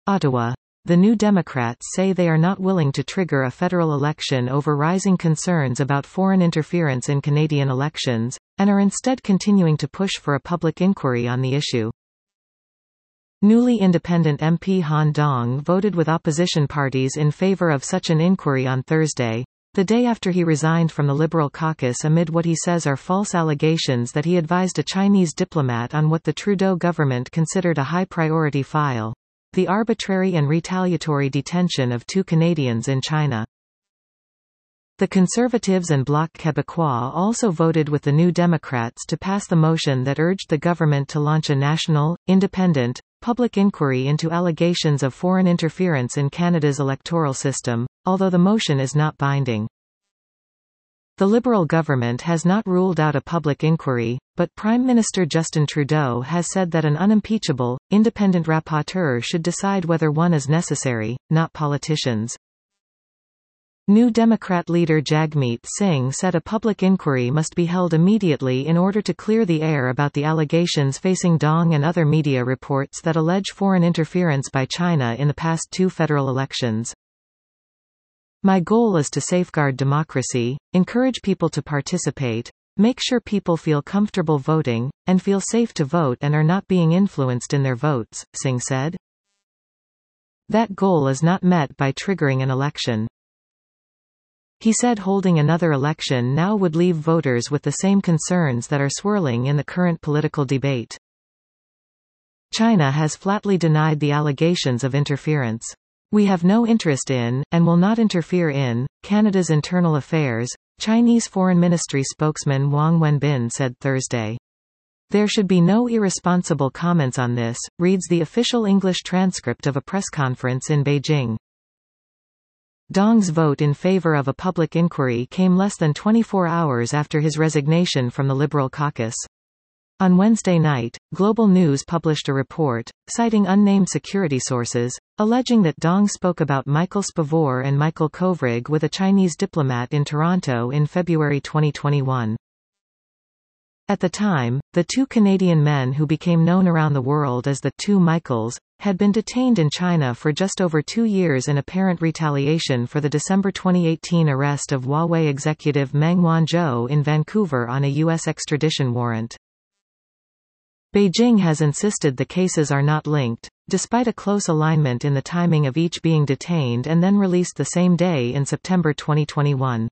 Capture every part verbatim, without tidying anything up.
Ottawa. The New Democrats say they are not willing to trigger a federal election over rising concerns about foreign interference in Canadian elections, and are instead continuing to push for a public inquiry on the issue. Newly independent M P Han Dong voted with opposition parties in favor of such an inquiry on Thursday, the day after he resigned from the Liberal caucus amid what he says are false allegations that he advised a Chinese diplomat on what the Trudeau government considered a high-priority file: the arbitrary and retaliatory detention of two Canadians in China. The Conservatives and Bloc Québécois also voted with the New Democrats to pass the motion that urged the government to launch a national, independent, public inquiry into allegations of foreign interference in Canada's electoral system, although the motion is not binding. The Liberal government has not ruled out a public inquiry, but Prime Minister Justin Trudeau has said that an unimpeachable, independent rapporteur should decide whether one is necessary, not politicians. New Democrat leader Jagmeet Singh said a public inquiry must be held immediately in order to clear the air about the allegations facing Dong and other media reports that allege foreign interference by China in the past two federal elections. My goal is to safeguard democracy, encourage people to participate, make sure people feel comfortable voting, and feel safe to vote and are not being influenced in their votes, Singh said. That goal is not met by triggering an election. He said holding another election now would leave voters with the same concerns that are swirling in the current political debate. China has flatly denied the allegations of interference. We have no interest in, and will not interfere in, Canada's internal affairs, Chinese Foreign Ministry spokesman Wang Wenbin said Thursday. There should be no irresponsible comments on this, reads the official English transcript of a press conference in Beijing. Dong's vote in favor of a public inquiry came less than twenty-four hours after his resignation from the Liberal caucus. On Wednesday night, Global News published a report, citing unnamed security sources, alleging that Dong spoke about Michael Spavor and Michael Kovrig with a Chinese diplomat in Toronto in February twenty twenty-one. At the time, the two Canadian men who became known around the world as the two Michaels had been detained in China for just over two years in apparent retaliation for the December twenty eighteen arrest of Huawei executive Meng Wanzhou in Vancouver on a U S extradition warrant. Beijing has insisted the cases are not linked, despite a close alignment in the timing of each being detained and then released the same day in September twenty twenty-one.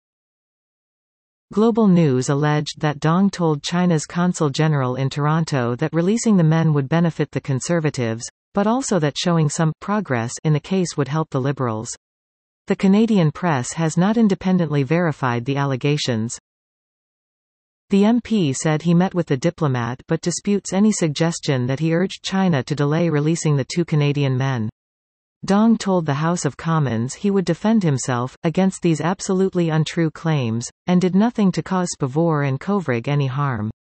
Global News alleged that Dong told China's Consul General in Toronto that releasing the men would benefit the Conservatives, but also that showing some progress in the case would help the Liberals. The Canadian press has not independently verified the allegations. The M P said he met with the diplomat but disputes any suggestion that he urged China to delay releasing the two Canadian men. Dong told the House of Commons he would defend himself against these absolutely untrue claims, and did nothing to cause Spavor and Kovrig any harm.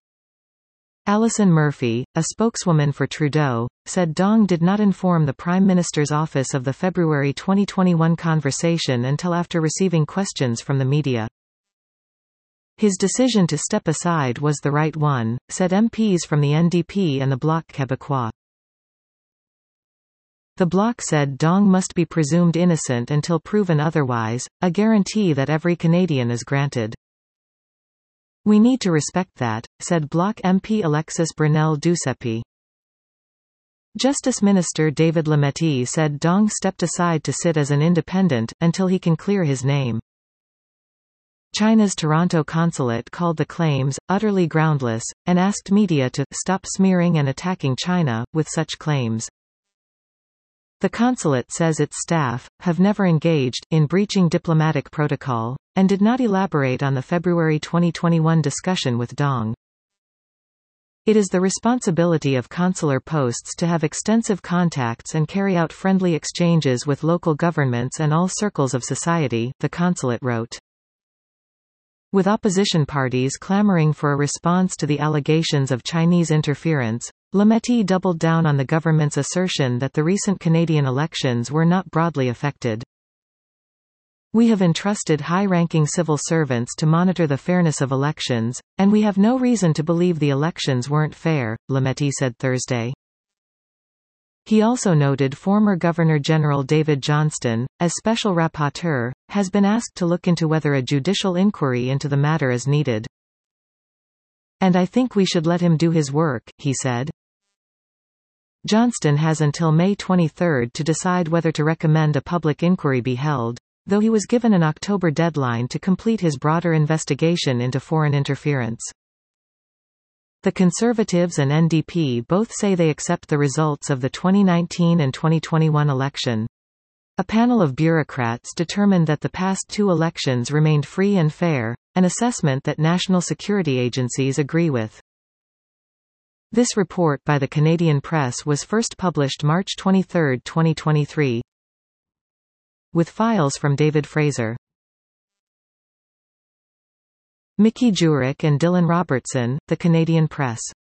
Alison Murphy, a spokeswoman for Trudeau, said Dong did not inform the Prime Minister's office of the February twenty twenty-one conversation until after receiving questions from the media. His decision to step aside was the right one, said M Ps from the N D P and the Bloc Québécois. The Bloc said Dong must be presumed innocent until proven otherwise, a guarantee that every Canadian is granted. We need to respect that, said Bloc M P Alexis Brunel-Duceppe. Justice Minister David Lametti said Dong stepped aside to sit as an independent, until he can clear his name. China's Toronto consulate called the claims utterly groundless, and asked media to stop smearing and attacking China with such claims. The consulate says its staff have never engaged in breaching diplomatic protocol, and did not elaborate on the February twenty twenty-one discussion with Dong. It is the responsibility of consular posts to have extensive contacts and carry out friendly exchanges with local governments and all circles of society, the consulate wrote. With opposition parties clamoring for a response to the allegations of Chinese interference, Lametti doubled down on the government's assertion that the recent Canadian elections were not broadly affected. We have entrusted high-ranking civil servants to monitor the fairness of elections, and we have no reason to believe the elections weren't fair, Lametti said Thursday. He also noted former Governor-General David Johnston, as special rapporteur, has been asked to look into whether a judicial inquiry into the matter is needed. "And I think we should let him do his work," he said. Johnston has until May twenty-third to decide whether to recommend a public inquiry be held, though he was given an October deadline to complete his broader investigation into foreign interference. The Conservatives and N D P both say they accept the results of the twenty nineteen and twenty twenty-one election. A panel of bureaucrats determined that the past two elections remained free and fair, an assessment that national security agencies agree with. This report by the Canadian Press was first published March twenty-third, twenty twenty-three. With files from David Fraser. Mickey Jurek and Dylan Robertson, The Canadian Press.